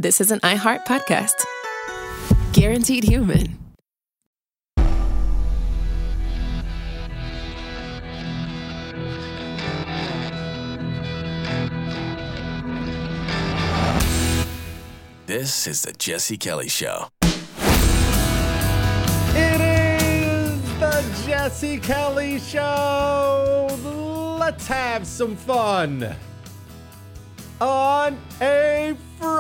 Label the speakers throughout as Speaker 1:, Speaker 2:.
Speaker 1: this is an iHeart podcast. Guaranteed Human.
Speaker 2: This is the Jesse Kelly Show.
Speaker 3: It is the Jesse Kelly Show. Let's have some fun on a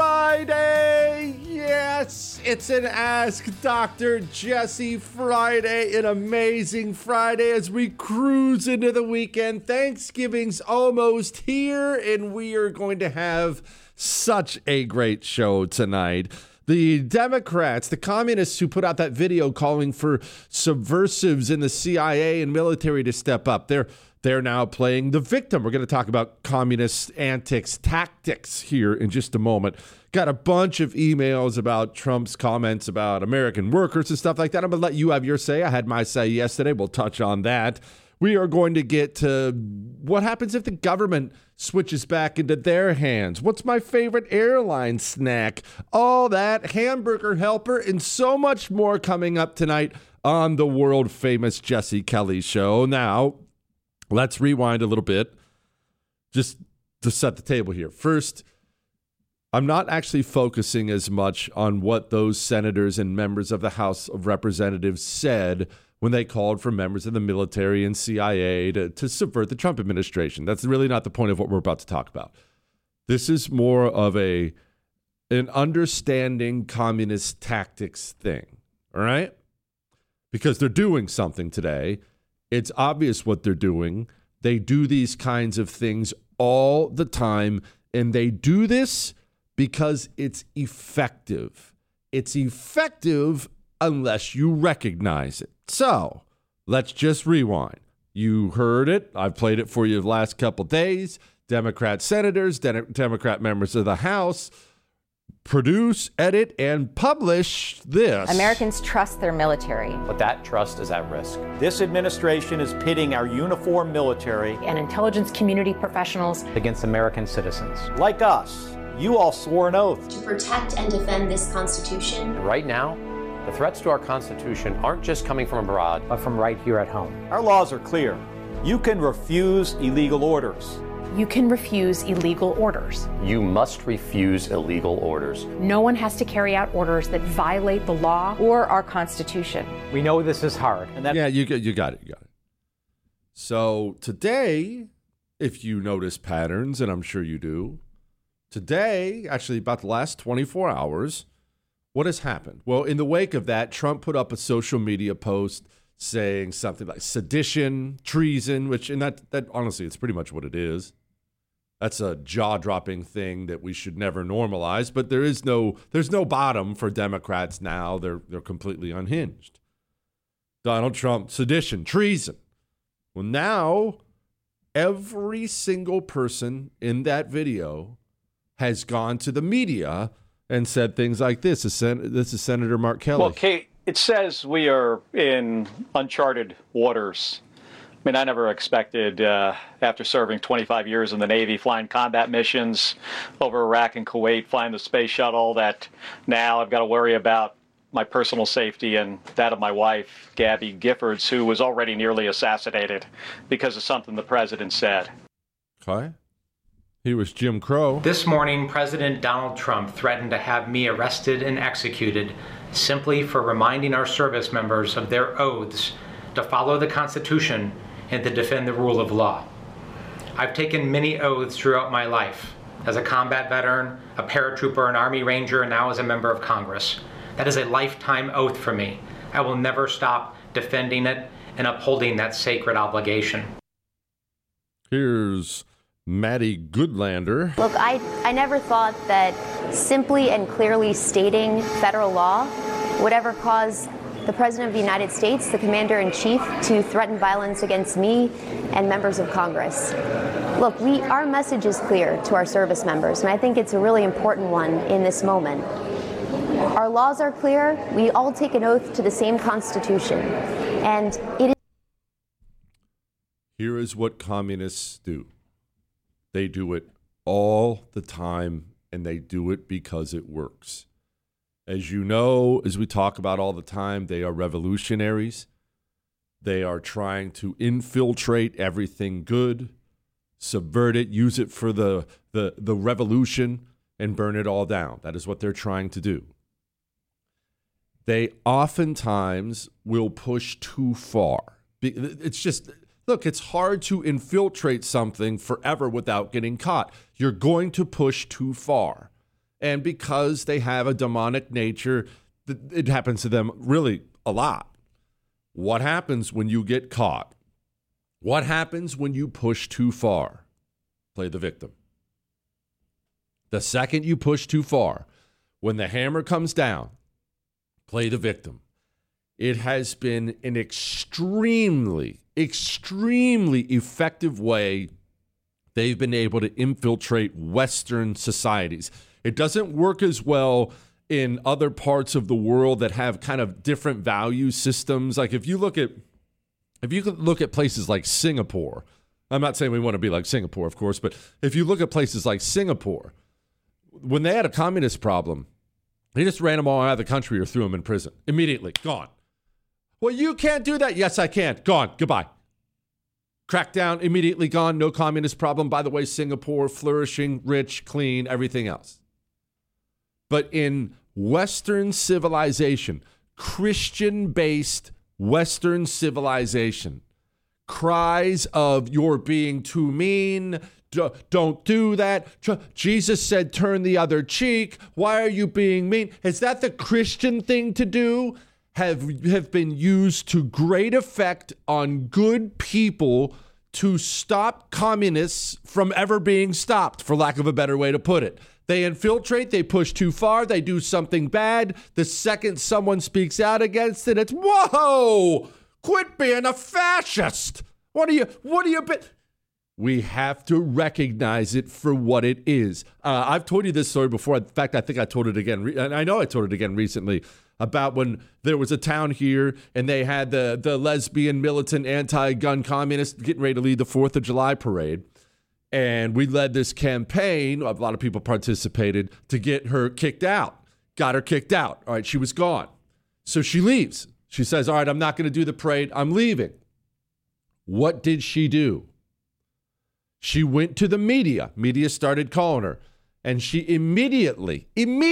Speaker 3: Friday. Yes, it's an Ask Dr. Jesse Friday, an amazing Friday as we cruise into the weekend. Thanksgiving's almost here, and we are going to have such a great show tonight. The Democrats, the communists who put out that video calling for subversives in the CIA and military to step up, they're now playing the victim. We're going to talk about communist antics, tactics here in just a moment. Got a bunch of emails about Trump's comments about American workers and stuff like that. I'm going to let you have your say. I had my say yesterday. We'll touch on that. We are going to get to what happens if the government switches back into their hands. What's my favorite airline snack? All that, Hamburger Helper, and so much more coming up tonight on the world famous Jesse Kelly Show. Now, let's rewind a little bit just to set the table here. First, I'm not actually focusing as much on what those senators and members of the House of Representatives said when they called for members of the military and CIA to subvert the Trump administration. That's really not the point of what we're about to talk about. This is more of an understanding communist tactics thing, all right? Because they're doing something today. It's obvious what they're doing. They do these kinds of things all the time, and they do this because it's effective. It's effective unless you recognize it. So let's just rewind. You heard it. I've played it for you the last couple days. Democrat senators, Democrat members of the House produce, edit, and publish this.
Speaker 4: Americans trust their military.
Speaker 5: But that trust is at risk. This administration is pitting our uniformed military
Speaker 4: And intelligence community professionals
Speaker 5: against American citizens. Like us, you all swore an oath.
Speaker 6: To protect and defend this Constitution.
Speaker 7: Right now, the threats to our Constitution aren't just coming from abroad,
Speaker 5: But from right here at home. Our laws are clear. You can refuse illegal orders.
Speaker 4: You can refuse illegal orders.
Speaker 7: you must refuse illegal orders.
Speaker 4: No one has to carry out orders that violate the law or our Constitution.
Speaker 5: We know this is hard. And that
Speaker 3: Yeah, you got it. So today, if you notice patterns, and I'm sure you do, today, actually about the last 24 hours, what has happened? Well, in the wake of that, Trump put up a social media post saying something like sedition, treason, which, and that honestly, it's pretty much what it is. That's a jaw-dropping thing that we should never normalize, but there's no bottom for Democrats now. They're completely unhinged. Donald Trump, sedition, treason. Well, now every single person in that video has gone to the media and said things like this. This is Senator Mark Kelly.
Speaker 8: Well, Kate, it says we are in uncharted waters. I mean, I never expected, after serving 25 years in the Navy, flying combat missions over Iraq and Kuwait, flying the space shuttle, that now I've got to worry about my personal safety and that of my wife, Gabby Giffords, who was already nearly assassinated because of something the president said.
Speaker 3: Okay. He was Jim Crow.
Speaker 9: This morning, President Donald Trump threatened to have me arrested and executed simply for reminding our service members of their oaths to follow the Constitution and to defend the rule of law. I've taken many oaths throughout my life, as a combat veteran, a paratrooper, an Army Ranger, and now as a member of Congress. That is a lifetime oath for me. I will never stop defending it and upholding that sacred obligation.
Speaker 3: Here's Maddie Goodlander.
Speaker 6: Look, I never thought that simply and clearly stating federal law would ever cause the President of the United States, the Commander-in-Chief, to threaten violence against me and members of Congress. Look, our message is clear to our service members, and I think it's a really important one in this moment. Our laws are clear. We all take an oath to the same Constitution, and it is...
Speaker 3: Here is what communists do. They do it all the time, and they do it because it works. As you know, as we talk about all the time, they are revolutionaries. They are trying to infiltrate everything good, subvert it, use it for the revolution, and burn it all down. That is what they're trying to do. They oftentimes will push too far. It's just, look, it's hard to infiltrate something forever without getting caught. You're going to push too far. And because they have a demonic nature, it happens to them really a lot. What happens when you get caught? What happens when you push too far? Play the victim. The second you push too far, when the hammer comes down, play the victim. It has been an extremely, extremely effective way they've been able to infiltrate Western societies. It doesn't work as well in other parts of the world that have kind of different value systems. Like if you look at places like Singapore, I'm not saying we want to be like Singapore, of course, but if you look at places like Singapore, when they had a communist problem, they just ran them all out of the country or threw them in prison. Immediately, gone. Well, you can't do that. Yes, I can. Gone. Goodbye. Crackdown, immediately gone. No communist problem. By the way, Singapore, flourishing, rich, clean, everything else. But in Western civilization, Christian-based Western civilization, cries of "you're being too mean," "don't do that," Jesus said turn the other cheek, "why are you being mean?" Is that the Christian thing to do? Have been used to great effect on good people to stop communists from ever being stopped, for lack of a better way to put it. They infiltrate, they push too far, they do something bad. The second someone speaks out against it, it's, whoa, quit being a fascist. What are you? We have to recognize it for what it is. I've told you this story before. In fact, I think I told it again, and I know I told it again recently, about when there was a town here and they had the lesbian, militant, anti-gun communists getting ready to lead the 4th of July parade. And we led this campaign, a lot of people participated, to get her kicked out. Got her kicked out. All right, she was gone. So she leaves. She says, all right, I'm not going to do the parade. I'm leaving. What did she do? She went to the media. Media started calling her. And she immediately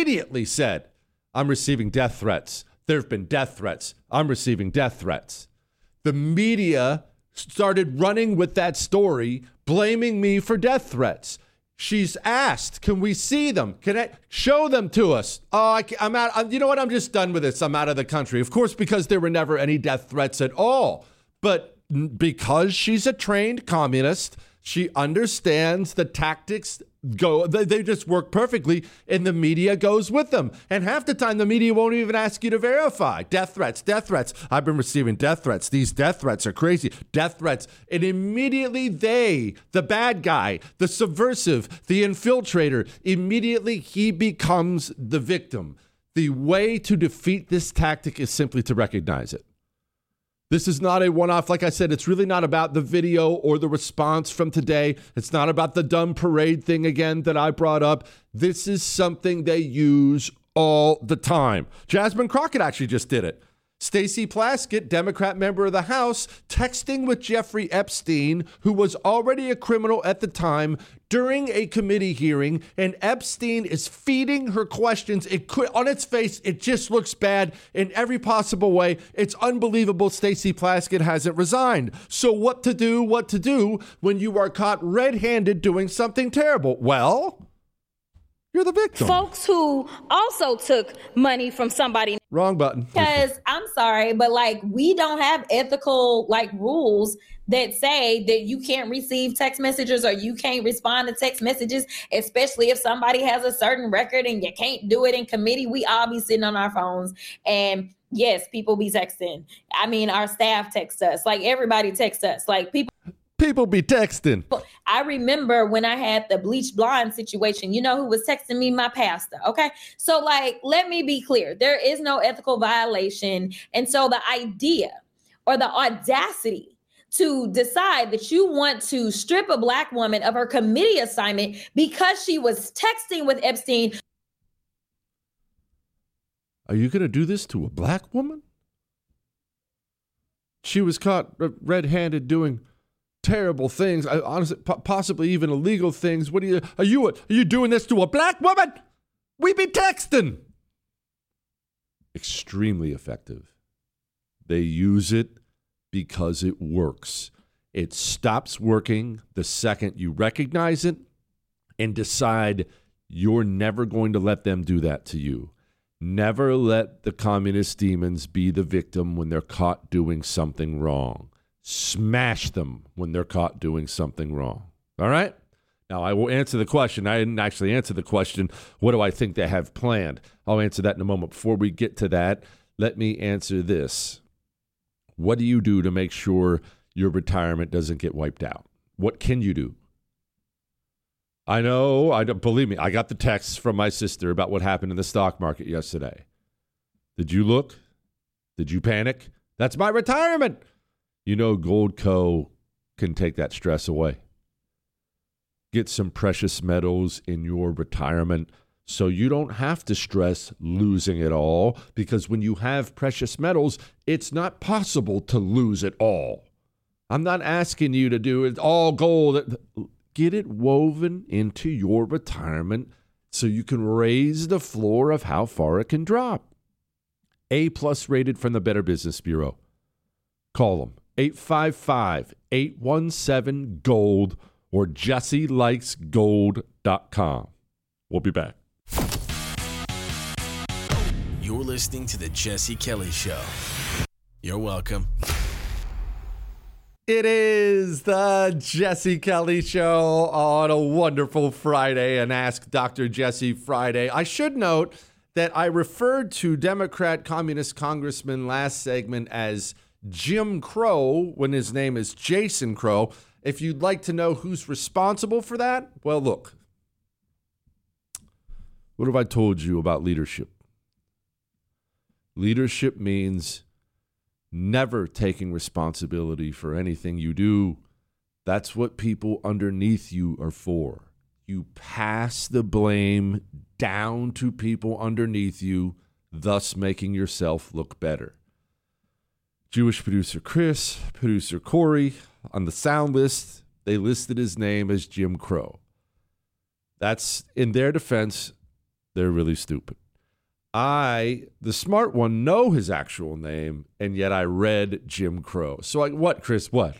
Speaker 3: said, I'm receiving death threats. There have been death threats. I'm receiving death threats. The media started running with that story, blaming me for death threats. She's asked, can we see them? Can I show them to us? Oh, I'm out. You know what? I'm just done with this. I'm out of the country. Of course, because there were never any death threats at all. But because she's a trained communist, she understands the tactics they just work perfectly, and the media goes with them. And half the time, the media won't even ask you to verify. Death threats. I've been receiving death threats. These death threats are crazy. Death threats. And immediately the bad guy, the subversive, the infiltrator, immediately he becomes the victim. The way to defeat this tactic is simply to recognize it. This is not a one-off. Like I said, it's really not about the video or the response from today. It's not about the dumb parade thing again that I brought up. This is something they use all the time. Jasmine Crockett actually just did it. Stacey Plaskett, Democrat member of the House, texting with Jeffrey Epstein, who was already a criminal at the time, during a committee hearing, and Epstein is feeding her questions. On its face, it just looks bad in every possible way. It's unbelievable Stacey Plaskett hasn't resigned. So what to do when you are caught red-handed doing something terrible? Well, you're the victim.
Speaker 10: Folks who also took money from somebody.
Speaker 3: Wrong button.
Speaker 10: Because I'm sorry, but we don't have ethical rules that say that you can't receive text messages or you can't respond to text messages, especially if somebody has a certain record and you can't do it in committee. We all be sitting on our phones, and yes, people be texting. I mean, our staff texts us. Everybody texts us.
Speaker 3: People be texting.
Speaker 10: I remember when I had the bleach blonde situation, you know who was texting me? My pastor. Okay. So let me be clear. There is no ethical violation. And so the idea or the audacity to decide that you want to strip a Black woman of her committee assignment because she was texting with Epstein.
Speaker 3: Are you going to do this to a Black woman? She was caught red-handed doing terrible things, honestly, possibly even illegal things. What are you doing this to a Black woman? We be texting. Extremely effective. They use it because it works. It stops working the second you recognize it and decide you're never going to let them do that to you. Never let the communist demons be the victim when they're caught doing something wrong. Smash them when they're caught doing something wrong. All right? Now, I will answer the question. I didn't actually answer the question, what do I think they have planned? I'll answer that in a moment. Before we get to that, let me answer this. What do you do to make sure your retirement doesn't get wiped out? What can you do? I know, believe me, I got the text from my sister about what happened in the stock market yesterday. Did you look? Did you panic? That's my retirement. You know, Goldco can take that stress away. Get some precious metals in your retirement so you don't have to stress losing it all, because when you have precious metals, it's not possible to lose it all. I'm not asking you to do it all gold. Get it woven into your retirement so you can raise the floor of how far it can drop. A+ rated from the Better Business Bureau. Call them 855-817-GOLD or JesseLikesGold.com. We'll be back.
Speaker 2: You're listening to The Jesse Kelly Show. You're welcome.
Speaker 3: It is the Jesse Kelly Show on a wonderful Friday, an Ask Dr. Jesse Friday. I should note that I referred to Democrat Communist Congressman last segment as Jim Crow when his name is Jason Crow. If you'd like to know who's responsible for that, well, look. What have I told you about leadership? Leadership means never taking responsibility for anything you do. That's what people underneath you are for. You pass the blame down to people underneath you, thus making yourself look better. Jewish producer Chris, producer Corey, on the sound list, they listed his name as Jim Crow. That's, in their defense, they're really stupid. I, the smart one, know his actual name, and yet I read Jim Crow. So, what, Chris? What?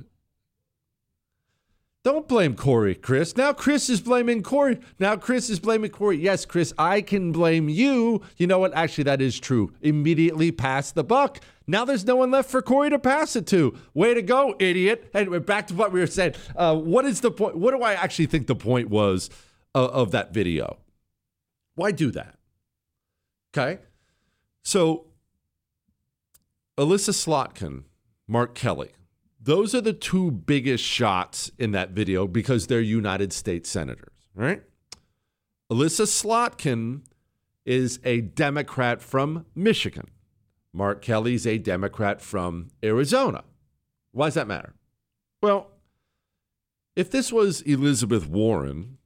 Speaker 3: Don't blame Corey, Chris. Now Chris is blaming Corey. Yes, Chris, I can blame you. You know what? Actually, that is true. Immediately pass the buck. Now there's no one left for Corey to pass it to. Way to go, idiot. Anyway, back to what we were saying. What is the point? What do I actually think the point was of that video? Why do that? Okay, so Elissa Slotkin, Mark Kelly, those are the two biggest shots in that video because they're United States senators, right? Elissa Slotkin is a Democrat from Michigan. Mark Kelly's a Democrat from Arizona. Why does that matter? Well, if this was Elizabeth Warren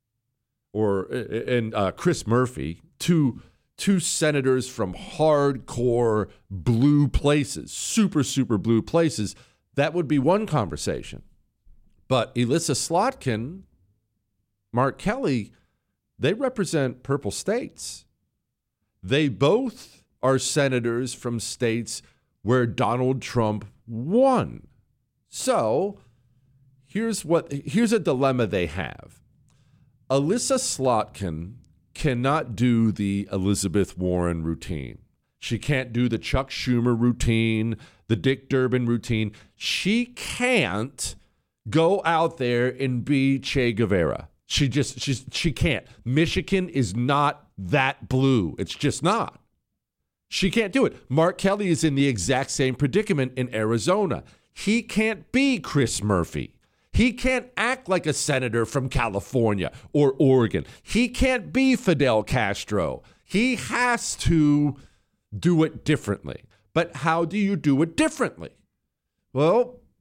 Speaker 3: and Chris Murphy, two senators from hardcore blue places, super blue places, that would be one conversation. But Elissa Slotkin, Mark Kelly, they represent purple states. They both are senators from states where Donald Trump won. So here's a dilemma they have. Elissa Slotkin cannot do the Elizabeth Warren routine. She can't do the Chuck Schumer routine, the Dick Durbin routine. She can't go out there and be Che Guevara. She can't. Michigan is not that blue. It's just not. She can't do it. Mark Kelly is in the exact same predicament in Arizona. He can't be Chris Murphy. He can't act like a senator from California or Oregon. He can't be Fidel Castro. He has to do it differently. But how do you do it differently? Well,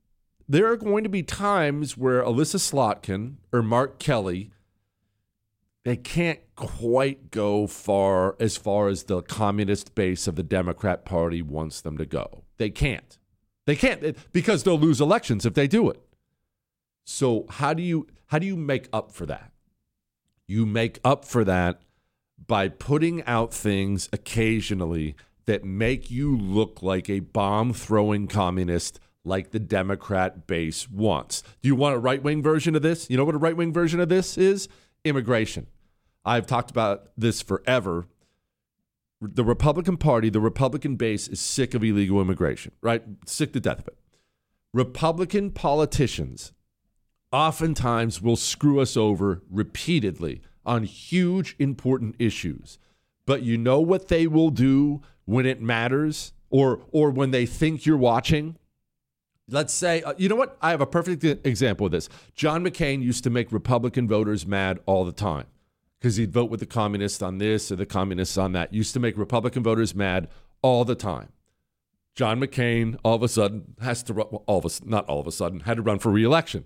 Speaker 3: there are going to be times where Alyssa Slotkin or Mark Kelly, they can't quite go as far as the communist base of the Democrat Party wants them to go. They can't. They can't because they'll lose elections if they do it. So how do you make up for that? You make up for that by putting out things occasionally that make you look like a bomb-throwing communist like the Democrat base wants. Do you want a right-wing version of this? You know what a right-wing version of this is? Immigration. I've talked about this forever. The Republican Party, the Republican base is sick of illegal immigration, right? Sick to death of it. Republican politicians oftentimes will screw us over repeatedly on huge, important issues. But you know what they will do when it matters or when they think you're watching? Let's say, you know what? I have a perfect example of this. John McCain used to make Republican voters mad all the time because he'd vote with the communists on this or the communists on that. Used to make Republican voters mad all the time. John McCain all of a sudden had to run for re-election.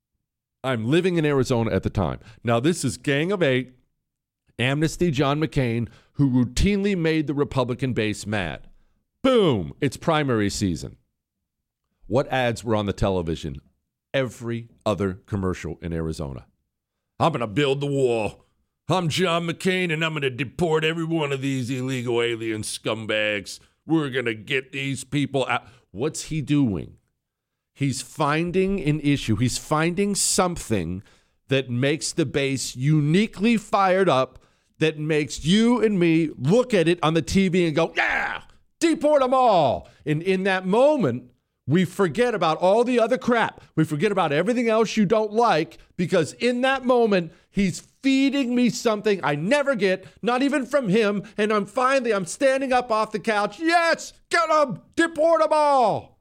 Speaker 3: I'm living in Arizona at the time. Now, this is Gang of Eight, Amnesty John McCain, who routinely made the Republican base mad. Boom, it's primary season. What ads were on the television? Every other commercial in Arizona. I'm going to build the wall. I'm John McCain, and I'm going to deport every one of these illegal alien scumbags. We're going to get these people out. What's he doing? He's finding an issue. He's finding something that makes the base uniquely fired up, that makes you and me look at it on the TV and go, yeah, deport them all. And in that moment, we forget about all the other crap. We forget about everything else you don't like because in that moment, he's feeding me something I never get, not even from him. And I'm standing up off the couch. Yes, get them, deport them all.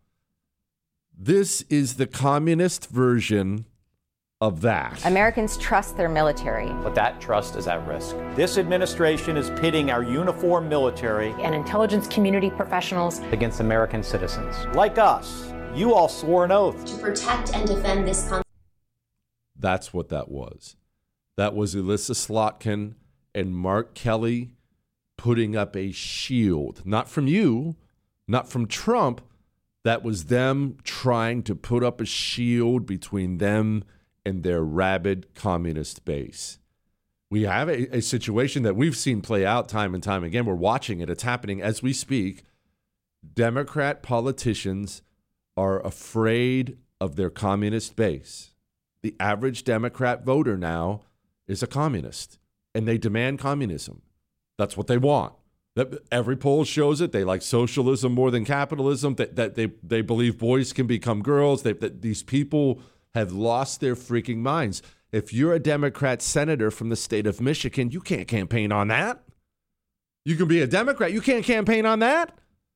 Speaker 3: This is the communist version of that.
Speaker 4: Americans trust their military.
Speaker 7: But that trust is at risk.
Speaker 5: This administration is pitting our uniformed military
Speaker 4: And intelligence community professionals
Speaker 7: Against American citizens.
Speaker 5: like us. You all swore an oath
Speaker 6: To protect and defend this country.
Speaker 3: That's what that was. That was Alyssa Slotkin and Mark Kelly putting up a shield. Not from you, not from Trump. That was them trying to put up a shield between them and their rabid communist base. We have a situation that we've seen play out time and time again. We're watching it. It's happening as we speak. Democrat politicians are afraid of their communist base. The average Democrat voter now is a communist, and they demand communism. That's what they want. Every poll shows it. They like socialism more than capitalism. That they believe boys can become girls. That these people have lost their freaking minds. If you're a Democrat senator from the state of Michigan, you can't campaign on that. You can be a Democrat. You can't campaign on that.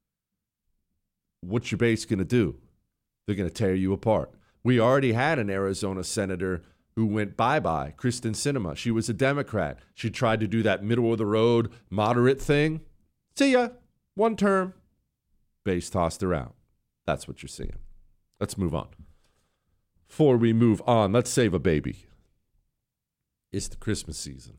Speaker 3: What's your base going to do? They're going to tear you apart. We already had an Arizona senator who went bye-bye, Kristen Sinema. She was a Democrat. She tried to do that middle-of-the-road moderate thing. See ya. One term. Base tossed her out. That's what you're seeing. Let's move on. Before we move on, let's save a baby. It's the Christmas season.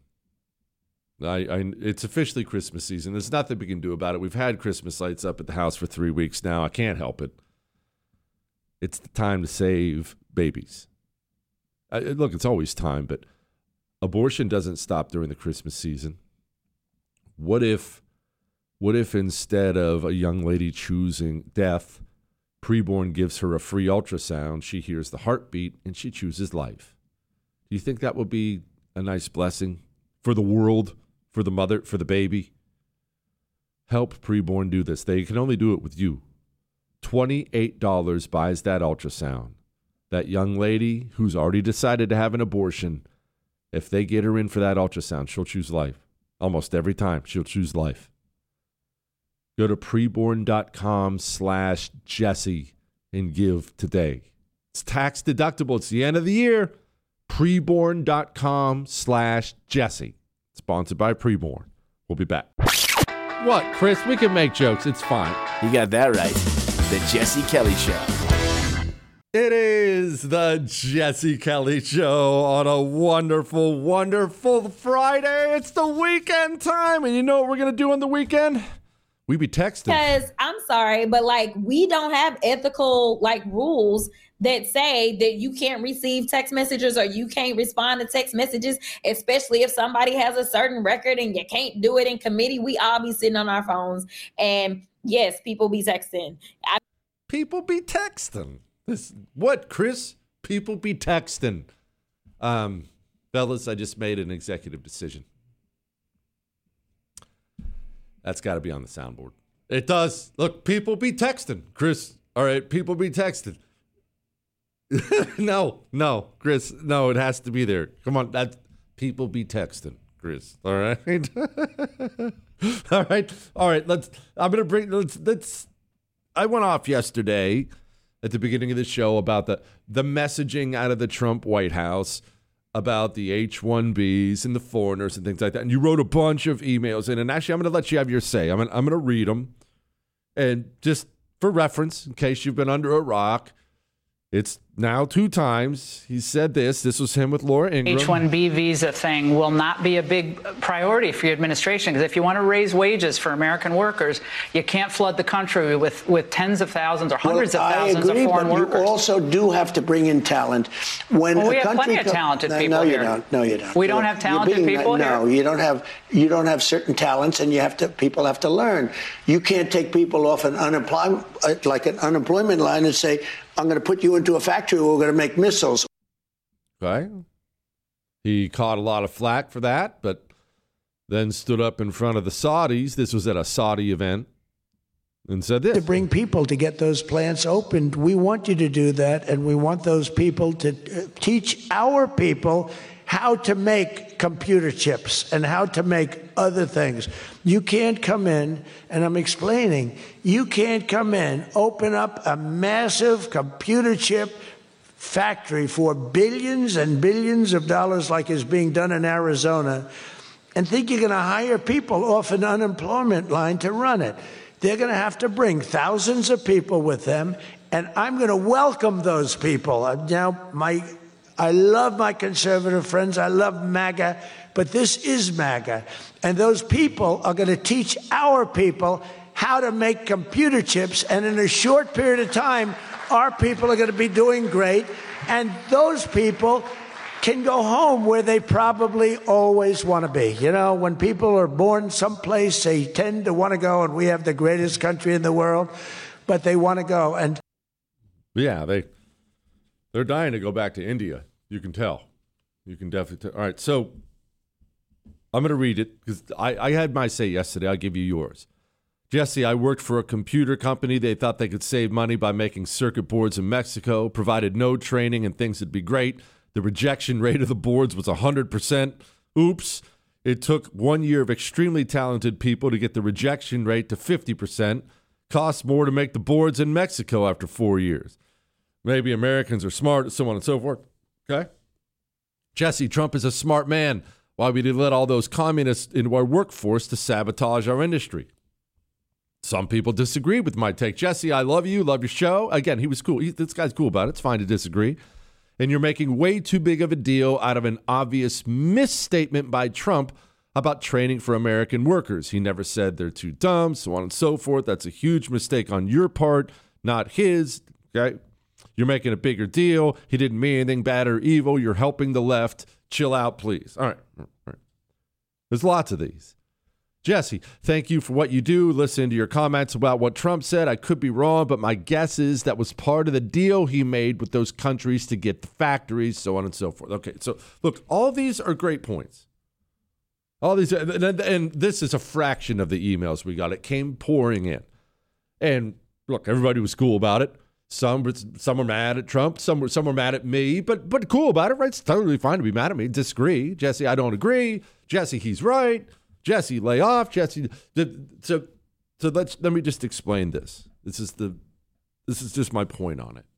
Speaker 3: It's officially Christmas season. There's nothing we can do about it. We've had Christmas lights up at the house for 3 weeks now. I can't help it. It's the time to save babies. Look, it's always time, but abortion doesn't stop during the Christmas season. What if instead of a young lady choosing death, preborn gives her a free ultrasound, she hears the heartbeat, and she chooses life? Do you think that would be a nice blessing for the world, for the mother, for the baby? Help preborn do this. They can only do it with you. $28 buys that ultrasound. That young lady who's already decided to have an abortion, if they get her in for that ultrasound, she'll choose life. Almost every time, she'll choose life. Go to preborn.com/Jesse and give today. It's tax deductible. It's the end of the year. Preborn.com/Jesse. Sponsored by Preborn. We'll be back. What, Chris? We can make jokes. It's fine.
Speaker 2: You got that right. The Jesse Kelly Show.
Speaker 3: It is the Jesse Kelly Show on a wonderful, wonderful Friday. It's the weekend time, and you know what we're going to do on the weekend? We be texting.
Speaker 10: Because I'm sorry, but like we don't have ethical like rules that say that you can't receive text messages or you can't respond to text messages, especially if somebody has a certain record and you can't do it in committee. We all be sitting on our phones, and yes, people be texting.
Speaker 3: People be texting. What, Chris? People be texting. Fellas, I just made an executive decision. That's got to be on the soundboard. It does. Look, people be texting. Chris, all right, people be texting. No, Chris, no, it has to be there. Come on, that's people be texting, Chris. All right. All right, let's I went off yesterday at the beginning of the show about the messaging out of the Trump White House about the H-1Bs and the foreigners and things like that. And you wrote a bunch of emails in. And actually, I'm going to let you have your say. I'm going to read them. And just for reference, in case you've been under a rock, it's now 2 times. He said this. This was him with Laura Ingraham.
Speaker 11: H-1B visa thing will not be a big priority for your administration, because if you want to raise wages for American workers, you can't flood the country with tens of thousands or hundreds of thousands of foreign workers.
Speaker 12: You also do have to bring in talent. When
Speaker 11: we have plenty of talented people here.
Speaker 12: No, you don't.
Speaker 11: We don't have talented people here?
Speaker 12: No, you don't have certain talents, and people have to learn. You can't take people off an unemployment line and say, I'm going to put you into a factory where we're going to make missiles.
Speaker 3: Okay. He caught a lot of flack for that, but then stood up in front of the Saudis. This was at a Saudi event. And said this.
Speaker 13: To bring people to get those plants opened. We want you to do that, and we want those people to teach our people how to make computer chips and how to make other things. You can't come in, and I'm explaining, you can't come in, open up a massive computer chip factory for billions and billions of dollars like is being done in Arizona, and think you're going to hire people off an unemployment line to run it. They're going to have to bring thousands of people with them, and I'm going to welcome those people. I love my conservative friends. I love MAGA, but this is MAGA. And those people are going to teach our people how to make computer chips. And in a short period of time, our people are going to be doing great. And those people can go home where they probably always want to be. You know, when people are born someplace, they tend to want to go, and we have the greatest country in the world, but they want to go. And
Speaker 3: yeah, they're dying to go back to India. You can tell. You can definitely tell. All right, so I'm going to read it because I had my say yesterday. I'll give you yours. Jesse, I worked for a computer company. They thought they could save money by making circuit boards in Mexico, provided no training and things would be great. The rejection rate of the boards was 100%. Oops. It took 1 year of extremely talented people to get the rejection rate to 50%. Costs more to make the boards in Mexico after 4 years. Maybe Americans are smart, so on and so forth. Okay? Jesse, Trump is a smart man. Why would he let all those communists into our workforce to sabotage our industry? Some people disagree with my take. Jesse, I love you, love your show. Again, he was cool. This guy's cool about it. It's fine to disagree. And you're making way too big of a deal out of an obvious misstatement by Trump about training for American workers. He never said they're too dumb, so on and so forth. That's a huge mistake on your part, not his. Okay? You're making a bigger deal. He didn't mean anything bad or evil. You're helping the left. Chill out, please. All right. There's lots of these. Jesse, thank you for what you do. Listen to your comments about what Trump said. I could be wrong, but my guess is that was part of the deal he made with those countries to get the factories, so on and so forth. Okay, so look, all these are great points. All these, and this is a fraction of the emails we got. It came pouring in. And look, everybody was cool about it. Some were mad at Trump. Some were mad at me, but cool about it, right? It's totally fine to be mad at me. Disagree. Jesse, I don't agree. Jesse, he's right. Jesse, lay off. Jesse, so let me just explain this. This is just my point on it.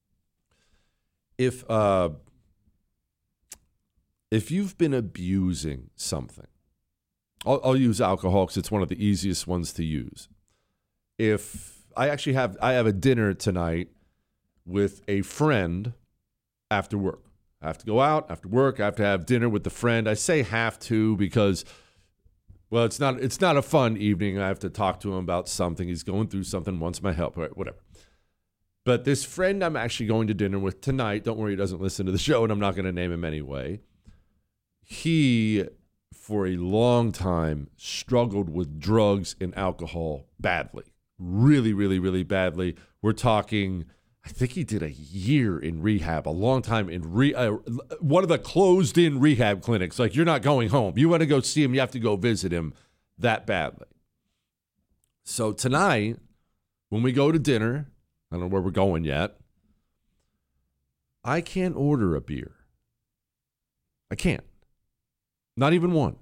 Speaker 3: If you've been abusing something, I'll use alcohol because it's one of the easiest ones to use. If I have a dinner tonight with a friend after work. I have to go out after work. I have to have dinner with the friend. I say have to because, well, it's not a fun evening. I have to talk to him about something. He's going through something, wants my help, right, whatever. But this friend I'm actually going to dinner with tonight, don't worry, he doesn't listen to the show, and I'm not going to name him anyway. He, for a long time, struggled with drugs and alcohol badly. Really, really, really badly. We're talking, I think he did a year in rehab, a long time in one of the closed-in rehab clinics. Like, you're not going home. You want to go see him, you have to go visit him that badly. So tonight, when we go to dinner, I don't know where we're going yet, I can't order a beer. I can't. Not even one.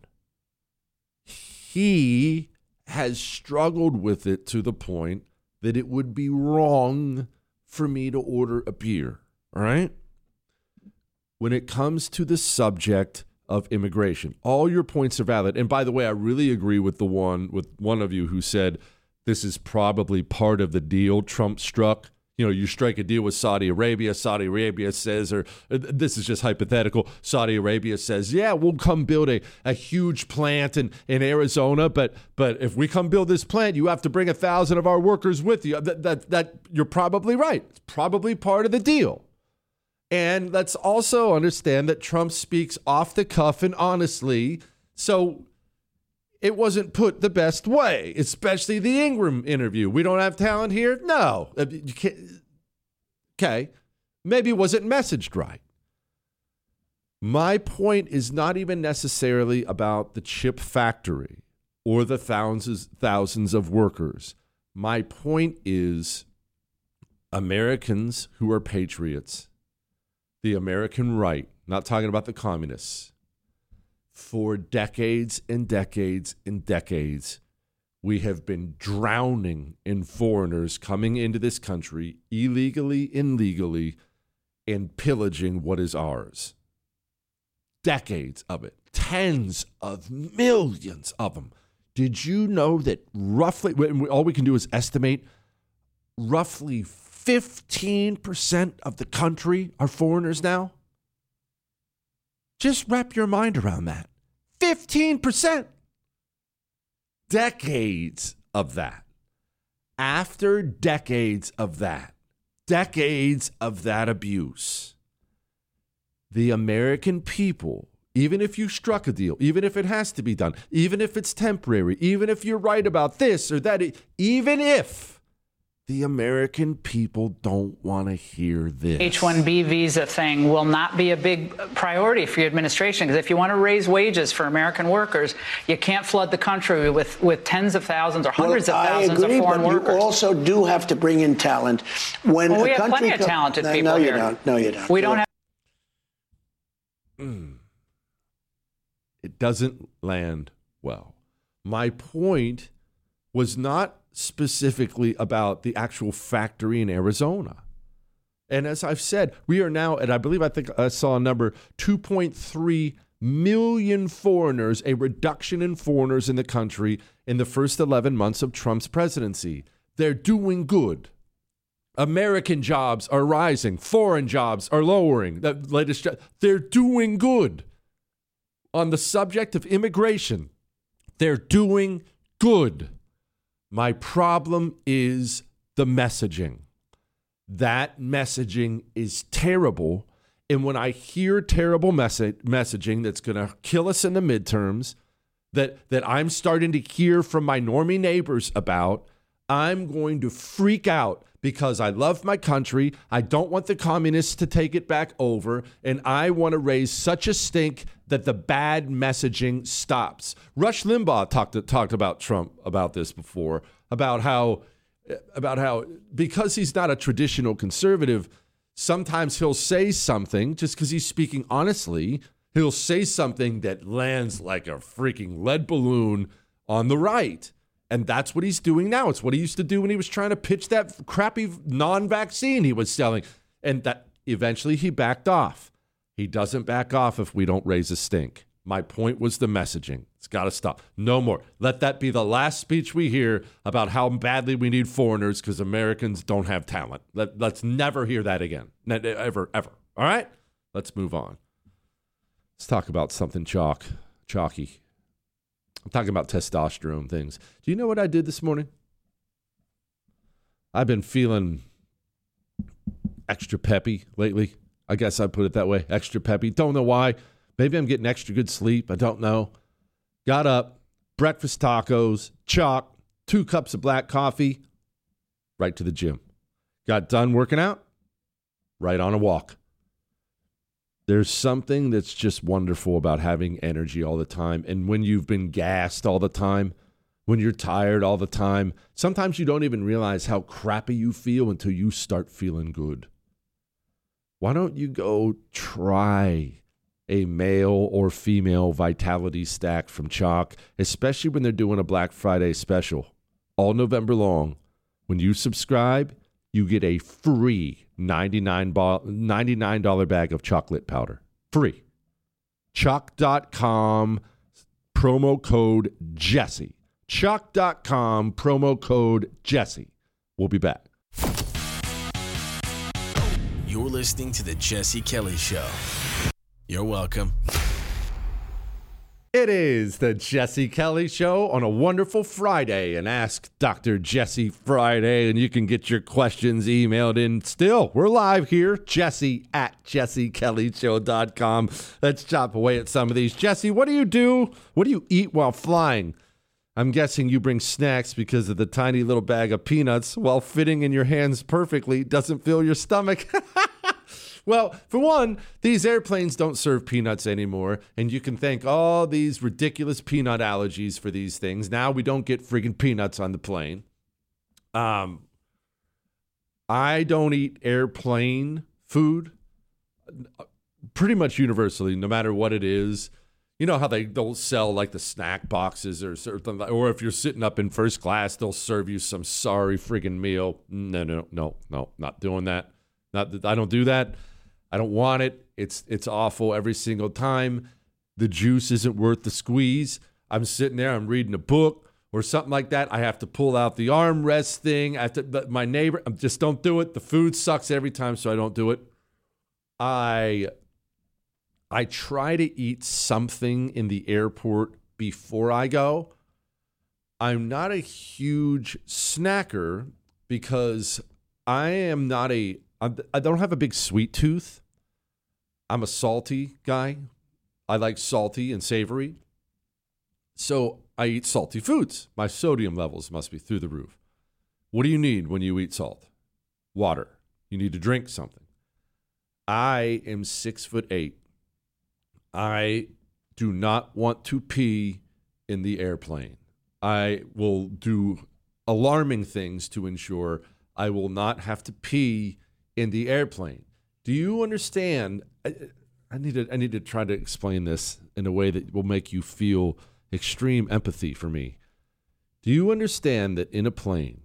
Speaker 3: He has struggled with it to the point that it would be wrong for me to order a beer, all right? When it comes to the subject of immigration, all your points are valid. And by the way, I really agree with one of you who said this is probably part of the deal Trump struck. You know, you strike a deal with Saudi Arabia. Saudi Arabia says, or this is just hypothetical, Saudi Arabia says, yeah, we'll come build a huge plant in Arizona, but if we come build this plant, you have to bring 1,000 of our workers with you. That you're probably right. It's probably part of the deal. And let's also understand that Trump speaks off the cuff and honestly, so it wasn't put the best way, especially the Ingram interview. We don't have talent here? No. You can't. Okay. Maybe it wasn't messaged right. My point is not even necessarily about the chip factory or the thousands of workers. My point is Americans who are patriots, the American right, not talking about the communists, for decades and decades and decades, we have been drowning in foreigners coming into this country illegally and legally and pillaging what is ours. Decades of it. Tens of millions of them. Did you know that roughly, all we can do is estimate, roughly 15% of the country are foreigners now? Just wrap your mind around that. 15%. Decades of that. After decades of that abuse, the American people, even if you struck a deal, even if it has to be done, even if it's temporary, even if you're right about this or that, even if the American people don't want to hear this.
Speaker 11: H-1B visa thing will not be a big priority for your administration, because if you want to raise wages for American workers, you can't flood the country with tens of thousands or hundreds of thousands of foreign workers.
Speaker 12: You also do have to bring in talent. When
Speaker 11: we have plenty of talented people here.
Speaker 12: No, you don't.
Speaker 11: We don't have.
Speaker 3: It doesn't land well. My point was not specifically about the actual factory in Arizona. And as I've said, we are now at, I think I saw a number, 2.3 million foreigners, a reduction in foreigners in the country in the first 11 months of Trump's presidency. They're doing good. American jobs are rising. Foreign jobs are lowering. The latest, they're doing good. On the subject of immigration, they're doing good. My problem is the messaging. That messaging is terrible. And when I hear terrible messaging that's going to kill us in the midterms, that I'm starting to hear from my normie neighbors about, I'm going to freak out because I love my country. I don't want the communists to take it back over. And I want to raise such a stink that the bad messaging stops. Rush Limbaugh talked about Trump about this before, about how because he's not a traditional conservative, sometimes he'll say something just because he's speaking honestly. He'll say something that lands like a freaking lead balloon on the right. And that's what he's doing now. It's what he used to do when he was trying to pitch that crappy non-vaccine he was selling. And that eventually he backed off. He doesn't back off if we don't raise a stink. My point was the messaging. It's got to stop. No more. Let that be the last speech we hear about how badly we need foreigners because Americans don't have talent. Let's never hear that again. Ever. All right? Let's move on. Let's talk about something chalky. I'm talking about testosterone things. Do you know what I did this morning? I've been feeling extra peppy lately. I guess I'd put it that way. Extra peppy. Don't know why. Maybe I'm getting extra good sleep. I don't know. Got up, breakfast tacos, chalk, 2 cups of black coffee, right to the gym. Got done working out, right on a walk. There's something that's just wonderful about having energy all the time. And when you've been gassed all the time, when you're tired all the time, sometimes you don't even realize how crappy you feel until you start feeling good. Why don't you go try a male or female vitality stack from Chalk, especially when they're doing a Black Friday special all November long. When you subscribe, you get a free $99 bag of chocolate powder. Free. Chalk.com, promo code Jesse. Chalk.com, promo code Jesse. We'll be back.
Speaker 2: You're listening to The Jesse Kelly Show. You're welcome.
Speaker 3: It is The Jesse Kelly Show on a wonderful Friday, and Ask Dr. Jesse Friday, and you can get your questions emailed in still. We're live here, Jesse at jessekellyshow.com. Let's chop away at some of these. Jesse, what do you do? What do you eat while flying? I'm guessing you bring snacks because of the tiny little bag of peanuts while fitting in your hands perfectly doesn't fill your stomach. Well, for one, these airplanes don't serve peanuts anymore, and you can thank all these ridiculous peanut allergies for these things. Now we don't get friggin' peanuts on the plane. I don't eat airplane food pretty much universally, no matter what it is. You know how they'll sell like the snack boxes or something, or if you're sitting up in first class, they'll serve you some sorry friggin' meal. No, not doing that. I don't do that. I don't want it. It's awful every single time. The juice isn't worth the squeeze. I'm sitting there, I'm reading a book or something like that. I have to pull out the armrest thing. My neighbor, just don't do it. The food sucks every time, so I don't do it. I try to eat something in the airport before I go. I'm not a huge snacker because I don't have a big sweet tooth. I'm a salty guy. I like salty and savory. So I eat salty foods. My sodium levels must be through the roof. What do you need when you eat salt? Water. You need to drink something. I am 6'8". I do not want to pee in the airplane. I will do alarming things to ensure I will not have to pee in the airplane. Do you understand? I need to try to explain this in a way that will make you feel extreme empathy for me. Do you understand that in a plane,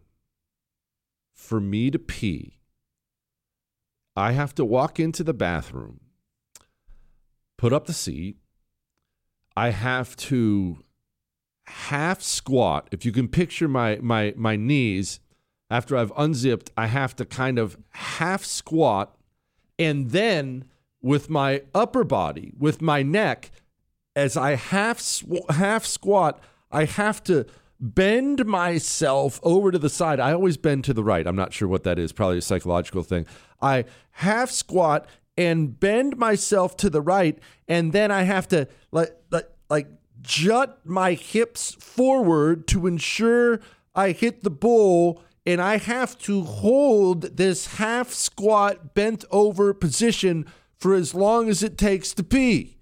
Speaker 3: for me to pee, I have to walk into the bathroom, put up the seat, I have to half squat. If you can picture my knees, after I've unzipped, I have to kind of half squat, and then with my upper body, with my neck, as I half squat, I have to bend myself over to the side. I always bend to the right. I'm not sure what that is, probably a psychological thing. I half squat and bend myself to the right, and then I have to like jut my hips forward to ensure I hit the bowl, and I have to hold this half squat bent over position for as long as it takes to pee.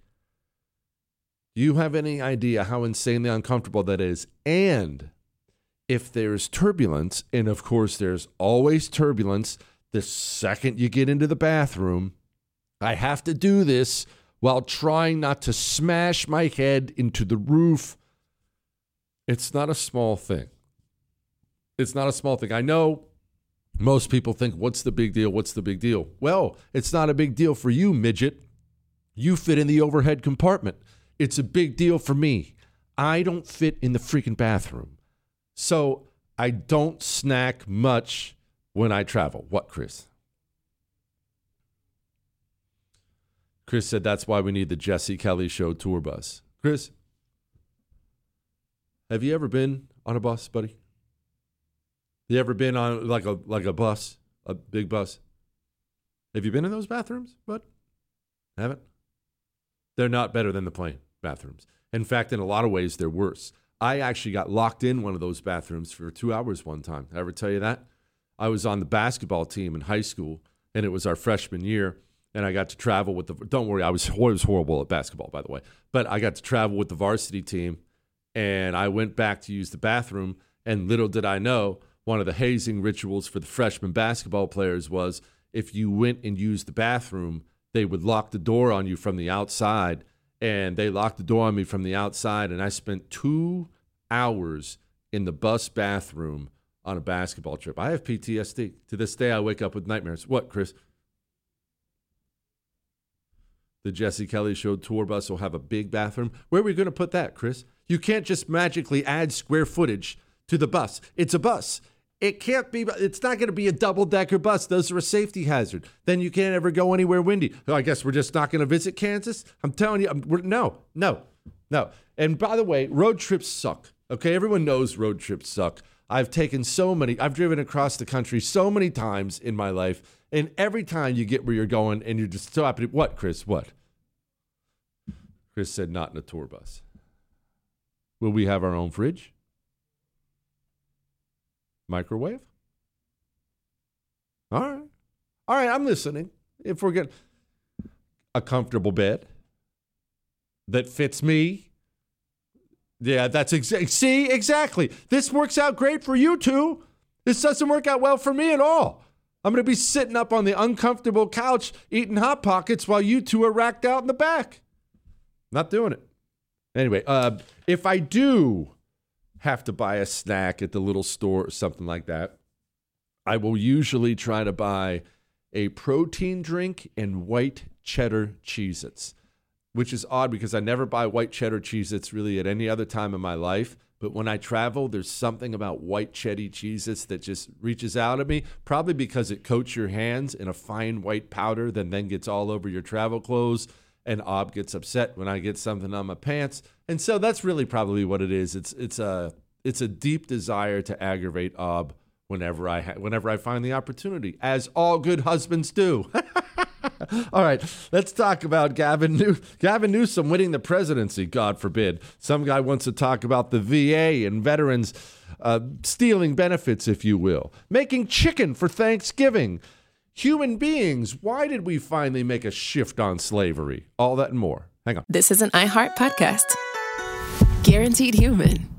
Speaker 3: Do you have any idea how insanely uncomfortable that is? And if there's turbulence, and of course there's always turbulence the second you get into the bathroom, I have to do this while trying not to smash my head into the roof. It's not a small thing. It's not a small thing. I know most people think, what's the big deal? What's the big deal? Well, it's not a big deal for you, midget. You fit in the overhead compartment. It's a big deal for me. I don't fit in the freaking bathroom. So I don't snack much when I travel. What, Chris? Chris said that's why we need the Jesse Kelly Show tour bus. Chris, have you ever been on a bus, buddy? You ever been on like a bus, a big bus? Have you been in those bathrooms, bud? Haven't? They're not better than the plane bathrooms. In fact, in a lot of ways, they're worse. I actually got locked in one of those bathrooms for 2 hours one time. Did I ever tell you that? I was on the basketball team in high school, and it was our freshman year, and I got to travel with the – don't worry, I was horrible at basketball, by the way. But I got to travel with the varsity team, and I went back to use the bathroom, and little did I know, one of the hazing rituals for the freshman basketball players was if you went and used the bathroom, they would lock the door on you from the outside, and they locked the door on me from the outside, and I spent 2 hours in the bus bathroom on a basketball trip. I have PTSD. To this day, I wake up with nightmares. What, Chris? The Jesse Kelly Show tour bus will have a big bathroom. Where are we going to put that, Chris? You can't just magically add square footage to the bus. It's a bus. It can't be, it's not going to be a double-decker bus. Those are a safety hazard. Then you can't ever go anywhere windy. I guess we're just not going to visit Kansas? I'm telling you, no. And by the way, road trips suck. Okay, everyone knows road trips suck. I've driven across the country so many times in my life, and every time you get where you're going and you're just so happy. What, Chris? What? Chris said not in a tour bus. Will we have our own fridge? Microwave? All right, I'm listening. If we're getting a comfortable bed that fits me. Yeah, that's exactly. This works out great for you two. This doesn't work out well for me at all. I'm going to be sitting up on the uncomfortable couch eating Hot Pockets while you two are racked out in the back. Not doing it. Anyway, if I do have to buy a snack at the little store or something like that, I will usually try to buy a protein drink and white cheddar Cheez-Its, which is odd because I never buy white cheddar Cheez-Its really at any other time in my life. But when I travel, there's something about white cheddar Cheez-Its that just reaches out at me, probably because it coats your hands in a fine white powder that then gets all over your travel clothes. And Ob gets upset when I get something on my pants. And so that's really probably what it is. It's a deep desire to aggravate Ob whenever I find the opportunity, as all good husbands do. All right, let's talk about Gavin Newsom winning the presidency, God forbid. Some guy wants to talk about the VA and veterans stealing benefits, if you will. Making chicken for Thanksgiving. Human beings, why did we finally make a shift on slavery? All that and more. Hang on.
Speaker 1: This is an iHeart podcast. Guaranteed Human.